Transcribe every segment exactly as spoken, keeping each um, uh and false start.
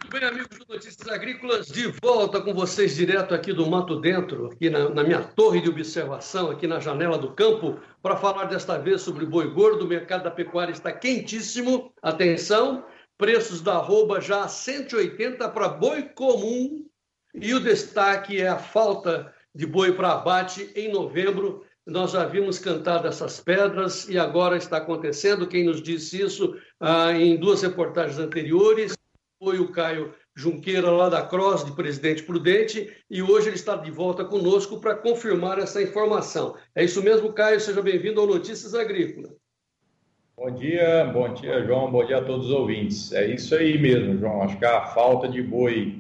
Muito bem, amigos do Notícias Agrícolas, de volta com vocês direto aqui do Mato Dentro, aqui na, na minha torre de observação, aqui na janela do campo, para falar desta vez sobre boi gordo. O mercado da pecuária está quentíssimo. Atenção, preços da arroba já a cento e oitenta para boi comum, e o destaque é a falta de boi para abate em novembro. Nós já havíamos cantado essas pedras e agora está acontecendo. Quem nos disse isso ah, em duas reportagens anteriores foi o Caio Junqueira, lá da Cross, de Presidente Prudente, e hoje ele está de volta conosco para confirmar essa informação. É isso mesmo, Caio? Seja bem-vindo ao Notícias Agrícolas. Bom dia, bom dia, João, bom dia a todos os ouvintes. É isso aí mesmo, João. Acho que a falta de boi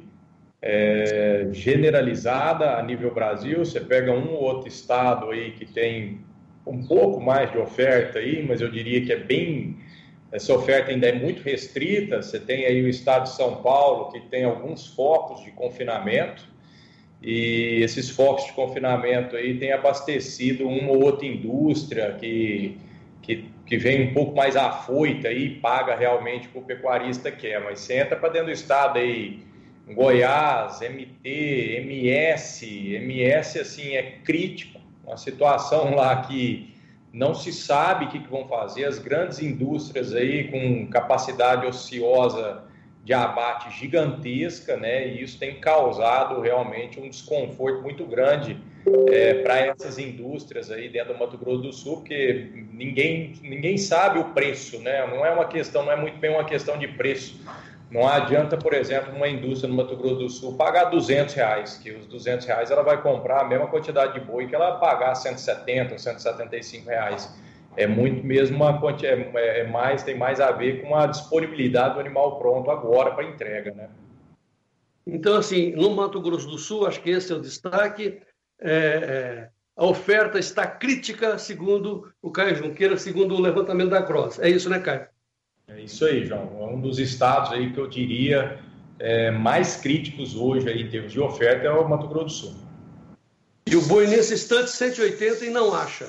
é generalizada a nível Brasil. Você pega um ou outro estado aí que tem um pouco mais de oferta aí, mas eu diria que é bem... Essa oferta ainda é muito restrita. Você tem aí o estado de São Paulo, que tem alguns focos de confinamento, e esses focos de confinamento aí têm abastecido uma ou outra indústria que, que, que vem um pouco mais afoita e paga realmente o que o pecuarista quer. Mas você entra para dentro do estado aí, Goiás, M T, M S, M S assim, é crítico, uma situação lá que não se sabe o que, que vão fazer. As grandes indústrias aí com capacidade ociosa de abate gigantesca, né? E isso tem causado realmente um desconforto muito grande é, para essas indústrias aí dentro do Mato Grosso do Sul, porque ninguém, ninguém sabe o preço, né? Não é uma questão, não é muito bem uma questão de preço. Não adianta, por exemplo, uma indústria no Mato Grosso do Sul pagar duzentos reais, que os duzentos reais ela vai comprar a mesma quantidade de boi que ela pagar cento e setenta ou cento e setenta e cinco reais. É muito mesmo uma quantidade, é, é mais, tem mais a ver com a disponibilidade do animal pronto agora para entrega, né? Então, assim, no Mato Grosso do Sul, acho que esse é o destaque. É, é, a oferta está crítica, segundo o Caio Junqueira, segundo o levantamento da Cross. É isso, né, Caio? É isso aí, João. É um dos estados aí que eu diria é, mais críticos hoje aí, em termos de oferta, é o Mato Grosso do Sul. E o boi nesse instante cento e oitenta e não acha?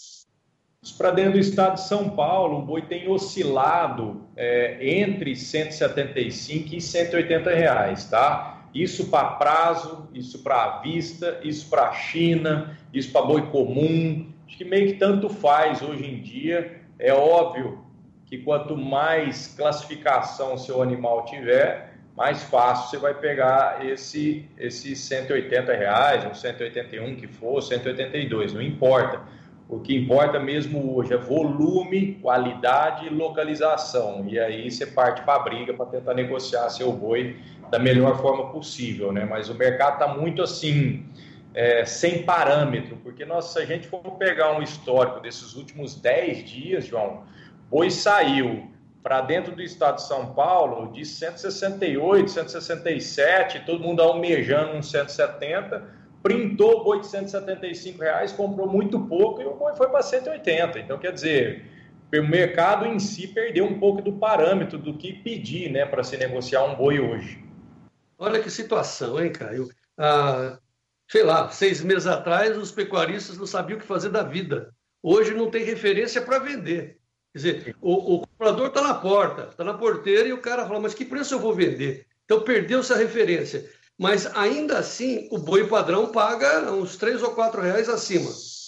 Para dentro do estado de São Paulo, o boi tem oscilado é, entre cento e setenta e cinco e cento e oitenta reais, tá? Isso para prazo, isso para vista, isso para China, isso para boi comum. Acho que meio que tanto faz hoje em dia. É óbvio que quanto mais classificação seu animal tiver, mais fácil você vai pegar esse, esse cento e oitenta reais, ou cento e oitenta e um que for, cento e oitenta e dois, não importa. O que importa mesmo hoje é volume, qualidade e localização. E aí você parte para a briga para tentar negociar seu boi da melhor forma possível, né? Mas o mercado está muito assim, é, sem parâmetro, porque nós, se a gente for pegar um histórico desses últimos dez dias, João, boi saiu para dentro do estado de São Paulo de cento e sessenta e oito, cento e sessenta e sete, todo mundo almejando uns cento e setenta, printou o boi de cento e setenta e cinco reais, comprou muito pouco e o boi foi para cento e oitenta. Então, quer dizer, o mercado em si perdeu um pouco do parâmetro do que pedir, né, para se negociar um boi hoje. Olha que situação, hein, Caio? Ah, sei lá, seis meses atrás os pecuaristas não sabiam o que fazer da vida. Hoje não tem referência para vender. Quer dizer, o, o comprador está na porta, está na porteira e o cara fala, mas que preço eu vou vender? Então perdeu-se a referência. Mas ainda assim, o boi padrão paga uns três ou quatro reais acima.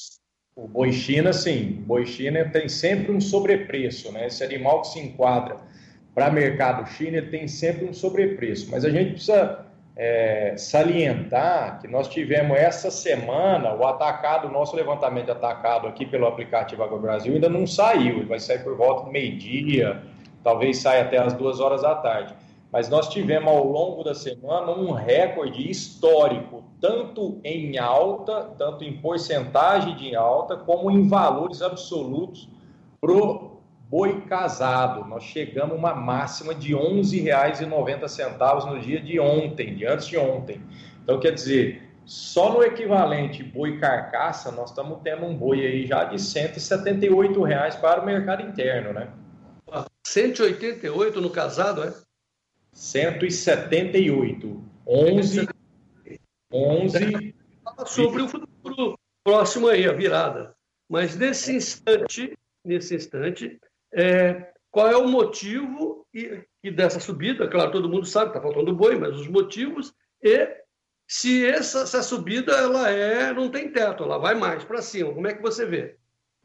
O boi China, sim. O boi China tem sempre um sobrepreço, né? Esse animal que se enquadra para mercado China, ele tem sempre um sobrepreço. Mas a gente precisa é, salientar que nós tivemos essa semana o atacado, o nosso levantamento de atacado aqui pelo aplicativo AgroBrasil ainda não saiu, ele vai sair por volta do meio-dia, talvez saia até as duas horas da tarde. Mas nós tivemos ao longo da semana um recorde histórico, tanto em alta, tanto em porcentagem de alta, como em valores absolutos pro boi casado. Nós chegamos a uma máxima de onze reais e noventa centavos no dia de ontem, de antes de ontem. Então, quer dizer, só no equivalente boi carcaça, nós estamos tendo um boi aí já de cento e setenta e oito reais para o mercado interno, né? cento e oitenta e oito no casado, é? cento e setenta e oito. onze. onze. Sobre o futuro próximo aí, a virada. Mas nesse instante, nesse instante, é, qual é o motivo e, e dessa subida. Claro, todo mundo sabe, está faltando boi, mas os motivos e se essa, essa subida ela é, não tem teto, ela vai mais para cima. Como é que você vê?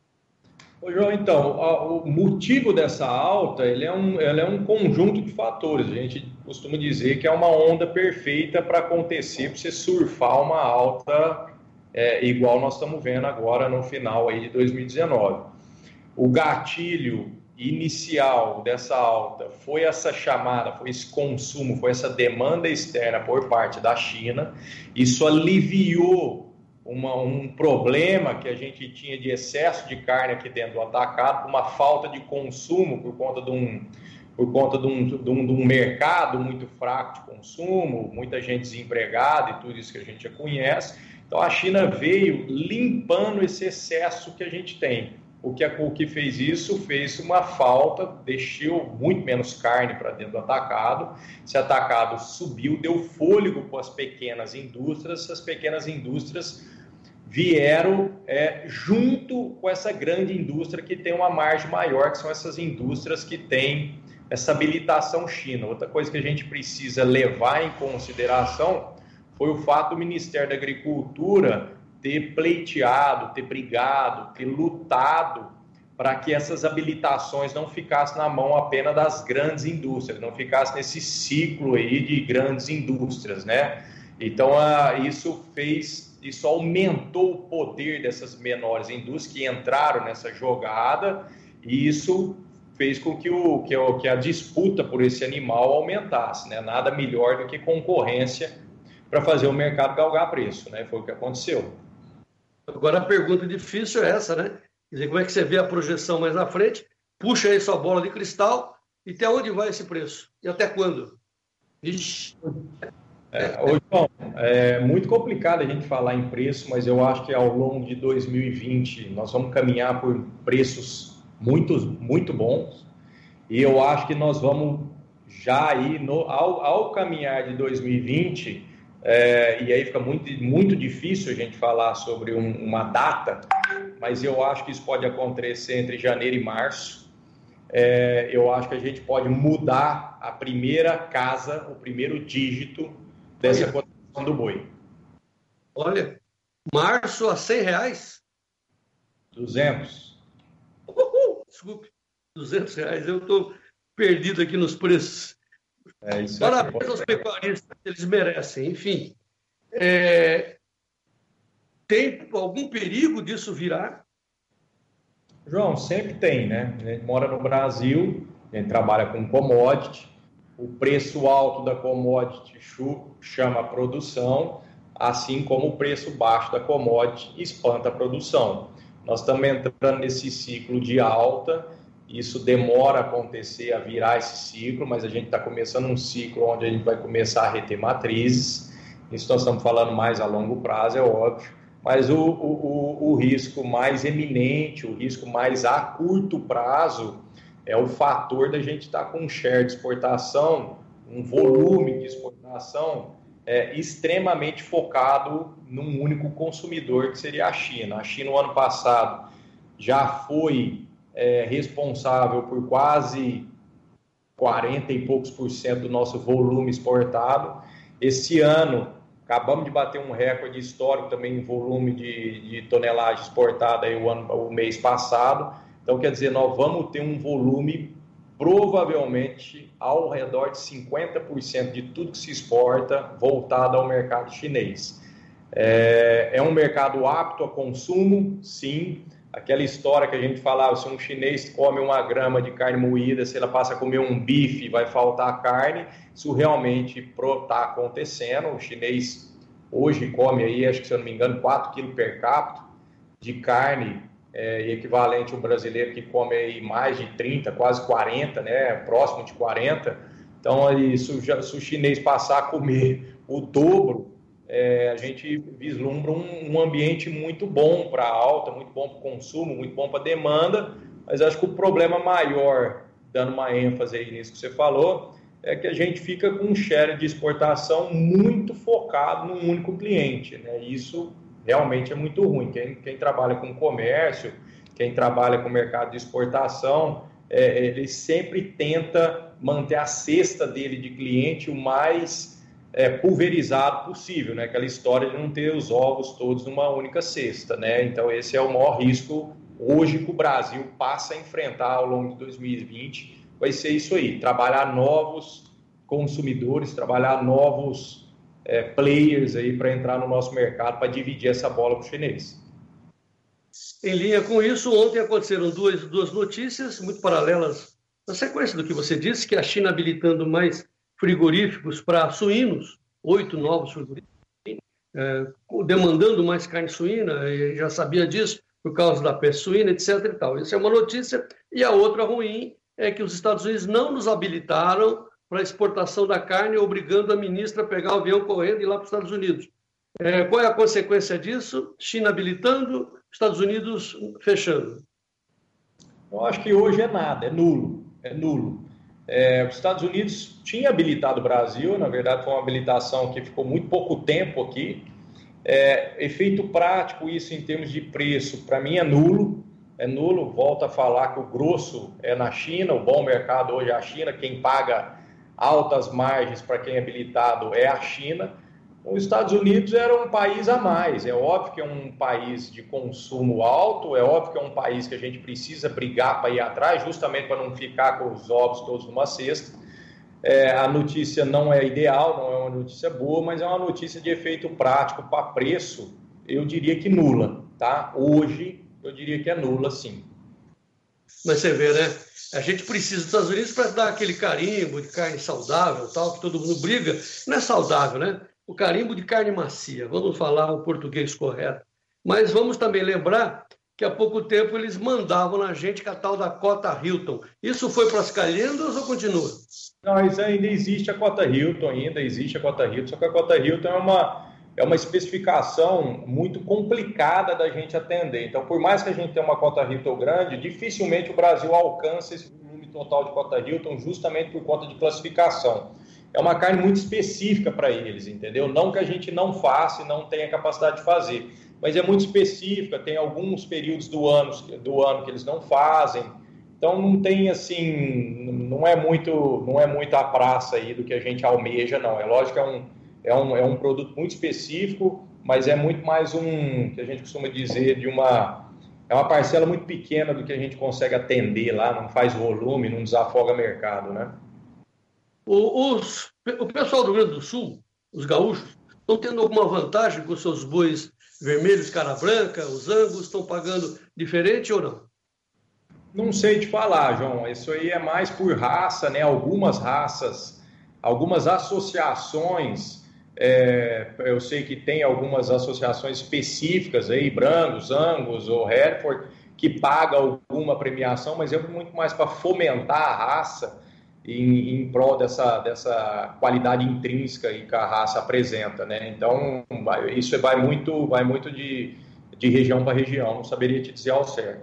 Ô, João, então, o motivo dessa alta ele é, um, ele é um conjunto de fatores. A gente costuma dizer que é uma onda perfeita para acontecer, para você surfar uma alta é, igual nós estamos vendo agora no final aí de dois mil e dezenove. O gatilho inicial dessa alta foi essa chamada, foi esse consumo, foi essa demanda externa por parte da China. Isso aliviou Uma, um problema que a gente tinha de excesso de carne aqui dentro do atacado, uma falta de consumo por conta de um, por conta de um, de um, de um mercado muito fraco de consumo, muita gente desempregada e tudo isso que a gente já conhece. Então a China veio limpando esse excesso que a gente tem. O que, o que fez isso? Fez uma falta, deixou muito menos carne para dentro do atacado. Esse atacado subiu, deu fôlego para as pequenas indústrias, essas pequenas indústrias vieram é, junto com essa grande indústria que tem uma margem maior, que são essas indústrias que têm essa habilitação China. Outra coisa que a gente precisa levar em consideração foi o fato do Ministério da Agricultura ter pleiteado, ter brigado, ter lutado para que essas habilitações não ficassem na mão apenas das grandes indústrias, não ficassem nesse ciclo aí de grandes indústrias, né? Então, isso fez... Isso aumentou o poder dessas menores indústrias que entraram nessa jogada e isso fez com que, o, que, o, que a disputa por esse animal aumentasse, né? Nada melhor do que concorrência para fazer o mercado galgar preço, né? Foi o que aconteceu. Agora a pergunta difícil é essa, né? Quer dizer, como é que você vê a projeção mais na frente? Puxa aí sua bola de cristal e até onde vai esse preço? E até quando? Ixi... É, ô, João, é muito complicado a gente falar em preço, mas eu acho que ao longo de dois mil e vinte nós vamos caminhar por preços muito, muito bons e eu acho que nós vamos já ir no, ao, ao caminhar de dois mil e vinte, é, e aí fica muito, muito difícil a gente falar sobre um, uma data, mas eu acho que isso pode acontecer entre janeiro e março. É, eu acho que a gente pode mudar a primeira casa, o primeiro dígito dessa cotação do boi. Olha, março a cem reais? duzentos. Uhul, desculpe, duzentos reais. Eu estou perdido aqui nos preços. É isso. Parabéns aos pecuaristas, eles merecem. Enfim, é... tem algum perigo disso virar? João, sempre tem, né? A gente mora no Brasil, a gente trabalha com commodity. O preço alto da commodity chama a produção, assim como o preço baixo da commodity espanta a produção. Nós estamos entrando nesse ciclo de alta, isso demora a acontecer, a virar esse ciclo, mas a gente está começando um ciclo onde a gente vai começar a reter matrizes. Isso nós estamos falando mais a longo prazo, é óbvio, mas o, o, o, o risco mais eminente, o risco mais a curto prazo, é o fator da gente estar com um share de exportação, um volume de exportação é, extremamente focado num único consumidor, que seria a China. A China, no ano passado, já foi é, responsável por quase quarenta e poucos por cento do nosso volume exportado. Esse ano, acabamos de bater um recorde histórico também em volume de, de tonelagem exportada aí o, ano, o mês passado. Então, quer dizer, nós vamos ter um volume provavelmente ao redor de cinquenta por cento de tudo que se exporta voltado ao mercado chinês. É, é um mercado apto a consumo, sim. Aquela história que a gente falava, se um chinês come uma grama de carne moída, se ela passa a comer um bife, vai faltar carne. Isso realmente está acontecendo. O chinês hoje come aí, acho que se eu não me engano, quatro quilos per capita de carne, é, equivalente ao brasileiro que come aí mais de trinta, quase quarenta, né, próximo de quarenta. Então, aí, se, se o chinês passar a comer o dobro, é, a gente vislumbra um, um ambiente muito bom para a alta, muito bom para o consumo, muito bom para a demanda, mas acho que o problema maior, dando uma ênfase aí nisso que você falou, é que a gente fica com um share de exportação muito focado num único cliente, né? Isso realmente é muito ruim. Quem, quem trabalha com comércio, quem trabalha com mercado de exportação, é, ele sempre tenta manter a cesta dele de cliente o mais é, pulverizado possível, né? Aquela história de não ter os ovos todos numa única cesta, né? Então esse é o maior risco hoje que o Brasil passa a enfrentar ao longo de dois mil e vinte, vai ser isso aí, trabalhar novos consumidores, trabalhar novos é, players aí para entrar no nosso mercado, para dividir essa bola com o chinês. Em linha com isso, ontem aconteceram duas, duas notícias muito paralelas, na sequência do que você disse, que a China habilitando mais frigoríficos para suínos, oito novos frigoríficos, é, demandando mais carne suína, e já sabia disso por causa da peste suína, etc e tal. Essa é uma notícia. E a outra ruim é que os Estados Unidos não nos habilitaram para a exportação da carne, obrigando a ministra a pegar o avião correndo e ir lá para os Estados Unidos. É, qual é a consequência disso? China habilitando, Estados Unidos fechando. Eu acho que hoje é nada, é nulo, é nulo. É, os Estados Unidos tinha habilitado o Brasil, na verdade foi uma habilitação que ficou muito pouco tempo aqui. É, efeito prático, isso em termos de preço, para mim é nulo, é nulo. Volto a falar que o grosso é na China, o bom mercado hoje é a China, quem paga altas margens para quem é habilitado é a China. Os Estados Unidos era um país a mais, é óbvio que é um país de consumo alto, é óbvio que é um país que a gente precisa brigar para ir atrás, justamente para não ficar com os ovos todos numa cesta. É, a notícia não é ideal, não é uma notícia boa, mas é uma notícia de efeito prático para preço, eu diria que nula, tá? Hoje, eu diria que é nula, sim. Mas você vê, né? A gente precisa dos Estados Unidos para dar aquele carimbo de carne saudável, tal, que todo mundo briga. Não é saudável, né? O carimbo de carne macia, vamos falar o português correto. Mas vamos também lembrar que há pouco tempo eles mandavam na gente com a tal da cota Hilton. Isso foi para as calhendas ou continua? Não, mas ainda existe a cota Hilton, ainda existe a cota Hilton, só que a cota Hilton é uma, é uma especificação muito complicada da gente atender. Então, por mais que a gente tenha uma cota Hilton grande, dificilmente o Brasil alcança esse volume total de cota Hilton justamente por conta de classificação. É uma carne muito específica para eles, entendeu? Não que a gente não faça e não tenha capacidade de fazer, mas é muito específica, tem alguns períodos do ano, do ano que eles não fazem, então não tem assim, não é muito, não é muito a praça aí do que a gente almeja, não. É lógico que é um, é um, é um produto muito específico, mas é muito mais um, que a gente costuma dizer, de uma, é uma parcela muito pequena do que a gente consegue atender lá, não faz volume, não desafoga mercado, né? Os, o pessoal do Rio Grande do Sul, os gaúchos, estão tendo alguma vantagem com os seus bois vermelhos, cara branca, os angus, estão pagando diferente ou não? Não sei te falar, João. Isso aí é mais por raça, né? Algumas raças, algumas associações, é, eu sei que tem algumas associações específicas aí, Brangos, Angus ou Hereford, que pagam alguma premiação, mas é muito mais para fomentar a raça Em, em prol dessa, dessa qualidade intrínseca que a raça apresenta, né? Então, vai, isso vai muito, vai muito de, de região para região, não saberia te dizer ao certo.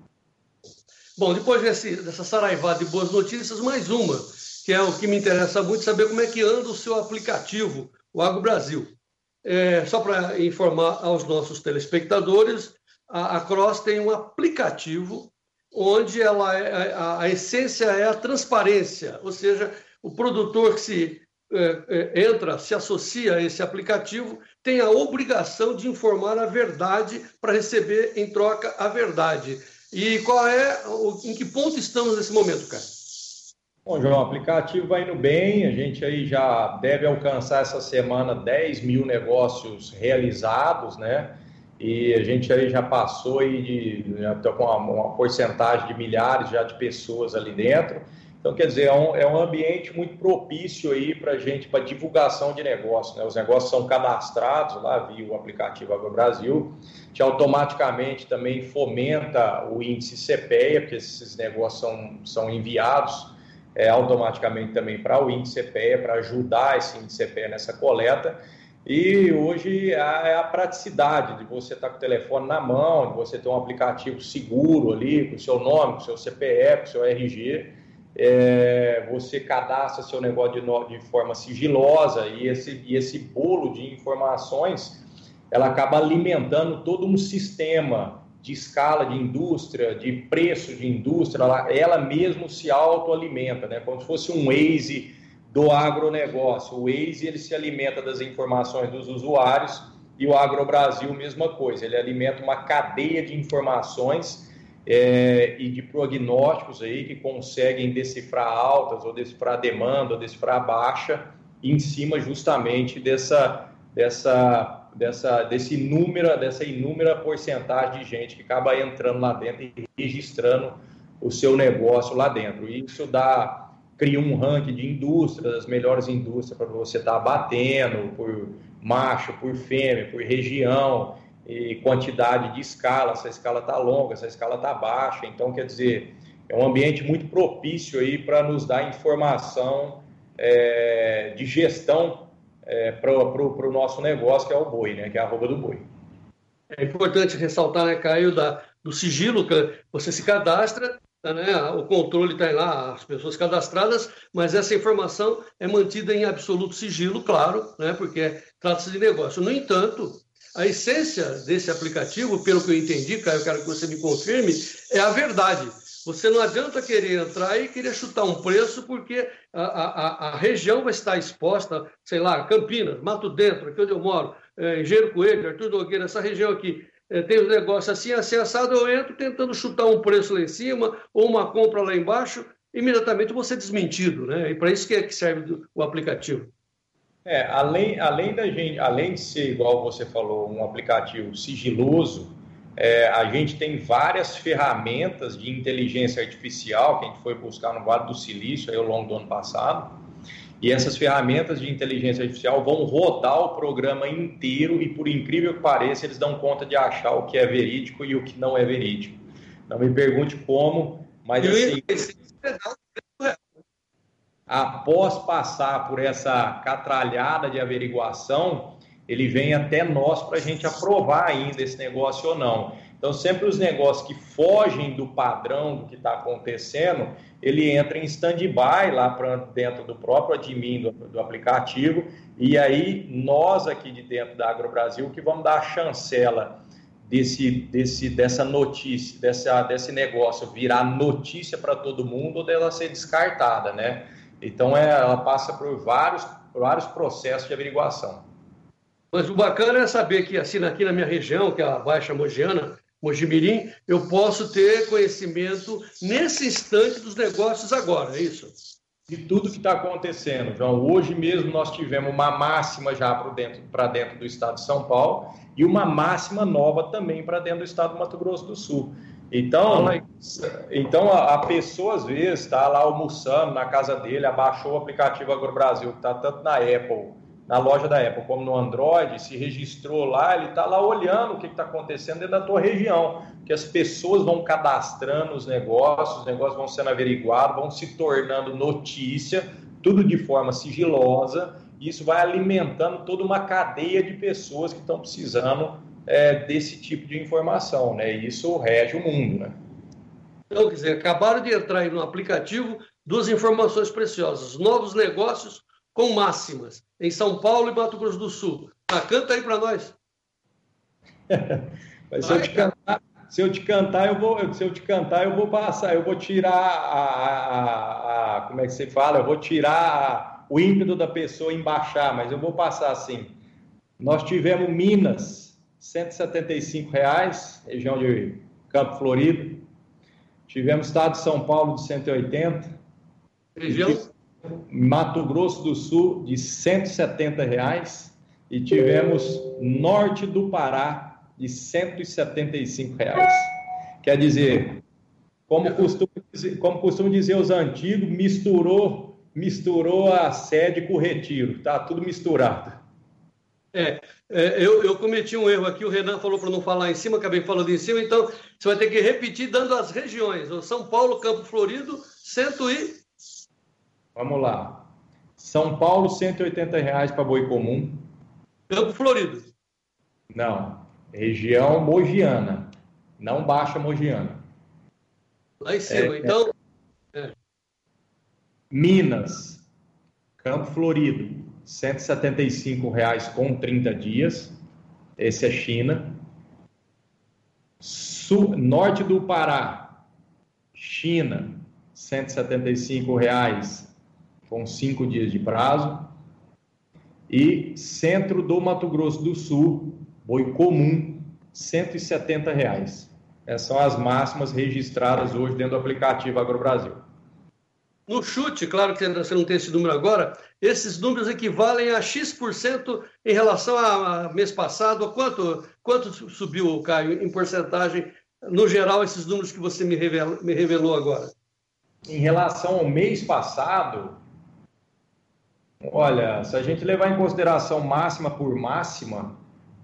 Bom, depois desse, dessa saraivada de boas notícias, mais uma, que é o que me interessa muito, saber como é que anda o seu aplicativo, o Agro Brasil. É, só para informar aos nossos telespectadores, a, a Cross tem um aplicativo onde ela é, a, a essência é a transparência, ou seja, o produtor que se é, é, entra, se associa a esse aplicativo, tem a obrigação de informar a verdade para receber em troca a verdade. E qual é, o, em que ponto estamos nesse momento, cara? Bom, João, o aplicativo vai indo bem, a gente aí já deve alcançar essa semana dez mil negócios realizados, né? E a gente aí já passou aí de, já está com uma, uma porcentagem de milhares já de pessoas ali dentro. Então, quer dizer, é um, é um ambiente muito propício aí para a gente, para divulgação de negócio, né? Os negócios são cadastrados lá via o aplicativo Agro Brasil, que automaticamente também fomenta o índice CPEA, porque esses negócios são, são enviados é, automaticamente também para o índice CPEA, para ajudar esse índice CPEA nessa coleta. E hoje é a praticidade de você estar com o telefone na mão, de você ter um aplicativo seguro ali, com o seu nome, com o seu C P F, com o seu R G, é, você cadastra seu negócio de, de forma sigilosa e esse, e esse bolo de informações, ela acaba alimentando todo um sistema de escala de indústria, de preço de indústria, ela, ela mesmo se autoalimenta, né? Como se fosse um Waze do agronegócio. O Waze, ele se alimenta das informações dos usuários e o AgroBrasil, mesma coisa, ele alimenta uma cadeia de informações é, e de prognósticos aí que conseguem decifrar altas, ou decifrar demanda, ou decifrar baixa, em cima justamente dessa, dessa, dessa, desse número, dessa inúmera porcentagem de gente que acaba entrando lá dentro e registrando o seu negócio lá dentro. E isso dá, cria um ranking de indústrias, as melhores indústrias para você estar batendo por macho, por fêmea, por região e quantidade de escala, se a escala está longa, se a escala está baixa. Então, quer dizer, é um ambiente muito propício aí para nos dar informação é, de gestão é, para o nosso negócio, que é o boi, né? Que é a arroba do boi. É importante ressaltar, né, Caio, da, do sigilo, que você se cadastra, né, o controle está lá, as pessoas cadastradas, mas essa informação é mantida em absoluto sigilo, claro, né, porque trata-se de negócio. No entanto, a essência desse aplicativo, pelo que eu entendi, Caio, eu quero que você me confirme, é a verdade. Você não adianta querer entrar e querer chutar um preço, porque a, a, a região vai estar exposta, sei lá, Campinas, Mato Dentro, aqui onde eu moro, é, Engenheiro Coelho, Arthur Nogueira, essa região aqui, é, tem um negócio assim, assim, assado, eu entro tentando chutar um preço lá em cima, ou uma compra lá embaixo, imediatamente eu vou ser desmentido, né? E para isso que, é que serve do, o aplicativo. É, além, além, da gente, além de ser, igual você falou, um aplicativo sigiloso, é, a gente tem várias ferramentas de inteligência artificial que a gente foi buscar no Vale do Silício aí ao longo do ano passado, e essas ferramentas de inteligência artificial vão rodar o programa inteiro e, por incrível que pareça, eles dão conta de achar o que é verídico e o que não é verídico. Não me pergunte como, mas assim, após passar por essa catralhada de averiguação, ele vem até nós para a gente aprovar ainda esse negócio ou não. Então, sempre os negócios que fogem do padrão do que está acontecendo, ele entra em stand-by lá para dentro do próprio admin do, do aplicativo, e aí nós aqui de dentro da AgroBrasil que vamos dar a chancela desse, desse, dessa notícia, dessa, desse negócio virar notícia para todo mundo ou dela ser descartada, né? Então, é, ela passa por vários, por vários processos de averiguação. Mas o bacana é saber que, assim, aqui na minha região, que é a Baixa Mogiana, Mojimirim, eu posso ter conhecimento nesse instante dos negócios agora, é isso? De tudo que está acontecendo, João. Hoje mesmo nós tivemos uma máxima já para dentro, para dentro do estado de São Paulo e uma máxima nova também para dentro do estado do Mato Grosso do Sul. Então, então a, a pessoa às vezes está lá almoçando na casa dele, abaixou o aplicativo AgroBrasil, que está tanto na Apple, na loja da Apple, como no Android, se registrou lá, ele está lá olhando o que está acontecendo dentro da tua região, que as pessoas vão cadastrando os negócios, os negócios vão sendo averiguados, vão se tornando notícia, tudo de forma sigilosa, e isso vai alimentando toda uma cadeia de pessoas que estão precisando é, desse tipo de informação, né? E isso rege o mundo, né? Então, quer dizer, acabaram de entrar aí no aplicativo duas informações preciosas, novos negócios com máximas, em São Paulo e Mato Grosso do Sul. Tá, canta aí para nós. Mas se, eu te cantar, se eu te cantar, eu vou, se eu te cantar, eu vou passar, eu vou tirar a, a, a como é que se fala? Eu vou tirar o ímpeto da pessoa em baixar, mas eu vou passar assim. Nós tivemos Minas, cento e setenta e cinco reais, região de Campo Florido. Tivemos estado de São Paulo de cento e oitenta. Região? Mato Grosso do Sul de cento e setenta reais e tivemos norte do Pará de cento e setenta e cinco reais. Quer dizer, como costuma dizer, como costuma dizer os antigos, misturou, misturou a sede com o retiro, tá tudo misturado. É, é eu, eu cometi um erro aqui, o Renan falou para não falar em cima, acabei falando em cima, então você vai ter que repetir dando as regiões. São Paulo, Campo Florido, cento e Vamos lá. São Paulo, cento e oitenta reais para boi comum. Campo Florido. Não. Região Mogiana. Não Baixa Mogiana. Lá em cima. É, então... É. Minas. Campo Florido. cento e setenta e cinco reais com trinta dias. Esse é China. Sul, norte do Pará, China, cento e setenta e cinco reais, com cinco dias de prazo. E centro do Mato Grosso do Sul, boi comum, cento e setenta reais. Essas são as máximas registradas hoje dentro do aplicativo AgroBrasil. No chute, claro que você não tem esse número agora, esses números equivalem a X% em relação a mês passado. Quanto, quanto subiu, Caio, em porcentagem, no geral, esses números que você me revelou, me revelou agora? Em relação ao mês passado, olha, se a gente levar em consideração máxima por máxima,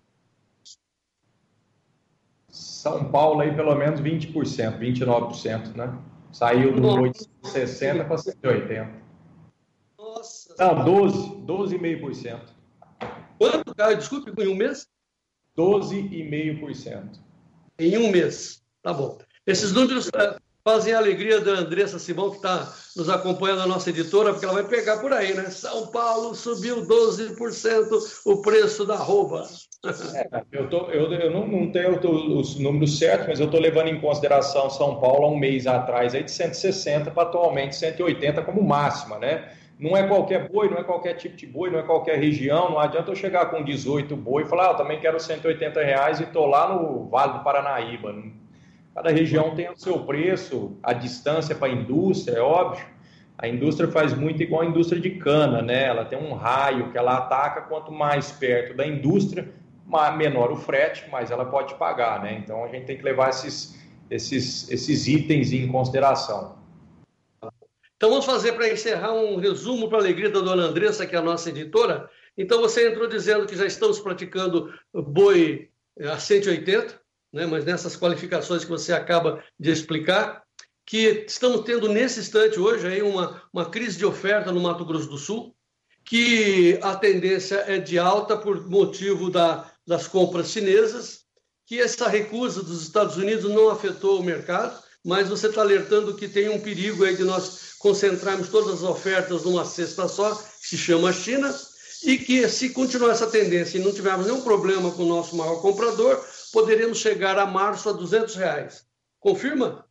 São Paulo aí pelo menos vinte por cento, vinte e nove por cento, né? Saiu do oitocentos e sessenta para cento e oitenta. Nossa! Não, doze, doze vírgula cinco por cento. Quanto, Caio? Desculpe, em um mês? doze vírgula cinco por cento. Em um mês, tá bom. Esses números uh, fazem a alegria da Andressa Simão, que está nos acompanhando, a nossa editora, porque ela vai pegar por aí, né? São Paulo subiu doze por cento o preço da arroba. É, eu, tô, eu, eu não, não tenho os números certos, mas eu estou levando em consideração São Paulo há um mês atrás aí de cento e sessenta para atualmente cento e oitenta como máxima, né? Não é qualquer boi, não é qualquer tipo de boi, não é qualquer região. Não adianta eu chegar com dezoito boi e falar, ah, eu também quero cento e oitenta reais e estou lá no Vale do Paranaíba. Cada região tem o seu preço, a distância para a indústria, é óbvio. A indústria faz muito igual a indústria de cana, né? Ela tem um raio que ela ataca, quanto mais perto da indústria, menor o frete, mas ela pode pagar, né? Então a gente tem que levar esses, esses, esses itens em consideração. Então vamos fazer, para encerrar, um resumo para a alegria da dona Andressa, que é a nossa editora. Então você entrou dizendo que já estamos praticando boi a cento e oitenta, né? Mas nessas qualificações que você acaba de explicar, que estamos tendo nesse instante hoje aí uma, uma crise de oferta no Mato Grosso do Sul, que a tendência é de alta por motivo da, das compras chinesas, que essa recusa dos Estados Unidos não afetou o mercado, mas você está alertando que tem um perigo aí de nós concentrarmos todas as ofertas numa cesta só, que se chama China, e que se continuar essa tendência e não tivermos nenhum problema com o nosso maior comprador, poderemos chegar a março a duzentos reais. Confirma?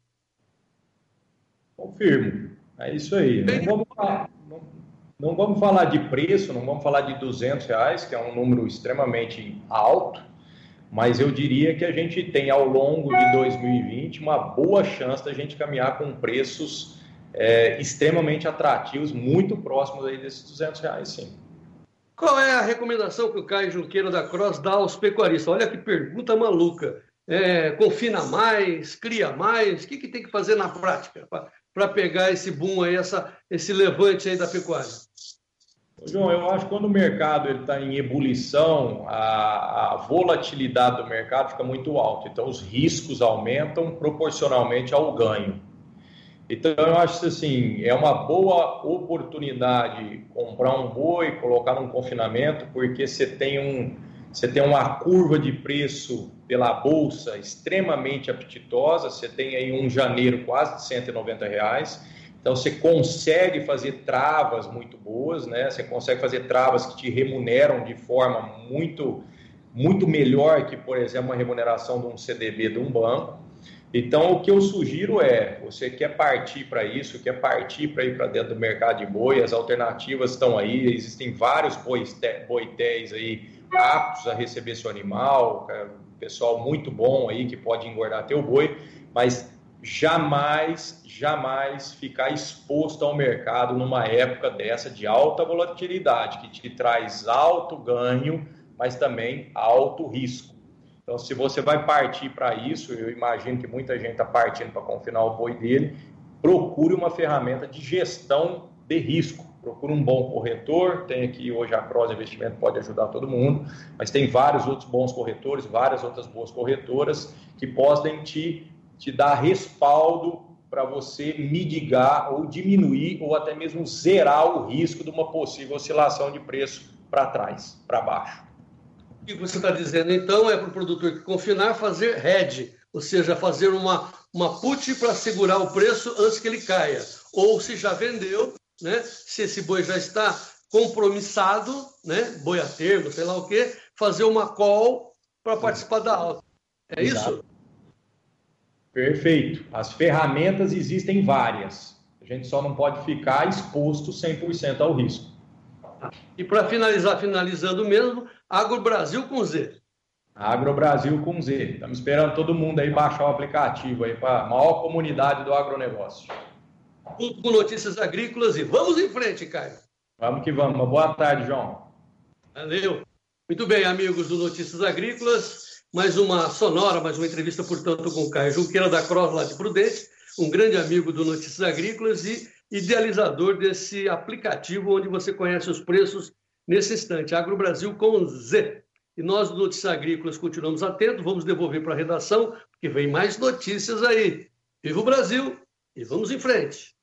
Confirmo. É isso aí. Não vamos falar, não, não vamos falar de preço, não vamos falar de duzentos reais, que é um número extremamente alto, mas eu diria que a gente tem, ao longo de dois mil e vinte, uma boa chance da gente caminhar com preços é, extremamente atrativos, muito próximos aí desses duzentos reais, sim. Qual é a recomendação que o Caio Junqueira da Cross dá aos pecuaristas? Olha que pergunta maluca. É, confina mais, cria mais? O que, que tem que fazer na prática para pegar esse boom aí, essa, esse levante aí da pecuária? João, eu acho que quando o mercado está em ebulição, a, a volatilidade do mercado fica muito alta. Então, os riscos aumentam proporcionalmente ao ganho. Então, eu acho que assim, é uma boa oportunidade comprar um boi, colocar num confinamento, porque você tem, um, você tem uma curva de preço pela Bolsa extremamente apetitosa. Você tem aí um janeiro quase de cento e noventa reais. Então, você consegue fazer travas muito boas, né? Você consegue fazer travas que te remuneram de forma muito, muito melhor que, por exemplo, uma remuneração de um C D B de um banco. Então, o que eu sugiro é, você quer partir para isso, quer partir para ir para dentro do mercado de boi, as alternativas estão aí, existem vários boitéis aí aptos a receber seu animal, pessoal muito bom aí que pode engordar teu boi, mas jamais, jamais ficar exposto ao mercado numa época dessa de alta volatilidade, que te traz alto ganho, mas também alto risco. Então, se você vai partir para isso, eu imagino que muita gente está partindo para confinar o boi dele, procure uma ferramenta de gestão de risco. Procure um bom corretor, tem aqui hoje a Cross Investimento, pode ajudar todo mundo, mas tem vários outros bons corretores, várias outras boas corretoras que podem te, te dar respaldo para você mitigar ou diminuir ou até mesmo zerar o risco de uma possível oscilação de preço para trás, para baixo. O que você está dizendo, então, é para o produtor que confinar fazer hedge, ou seja, fazer uma, uma put para segurar o preço antes que ele caia. Ou se já vendeu, né, se esse boi já está compromissado, né, boi a termo, sei lá o quê, fazer uma call para participar da alta. É Exato. isso? Perfeito. As ferramentas existem várias. A gente só não pode ficar exposto cem por cento ao risco. E para finalizar, finalizando mesmo, AgroBrasil com Z. AgroBrasil com Z. Estamos esperando todo mundo aí baixar o aplicativo aí para a maior comunidade do agronegócio. Junto com notícias agrícolas e vamos em frente, Caio. Vamos que vamos. Uma boa tarde, João. Valeu. Muito bem, amigos do Notícias Agrícolas. Mais uma sonora, mais uma entrevista, portanto, com o Caio Junqueira da Cross, lá de Prudente, um grande amigo do Notícias Agrícolas e idealizador desse aplicativo onde você conhece os preços nesse instante. AgroBrasil com Z. E nós do Notícias Agrícolas continuamos atentos, vamos devolver para a redação, porque vem mais notícias aí. Viva o Brasil e vamos em frente.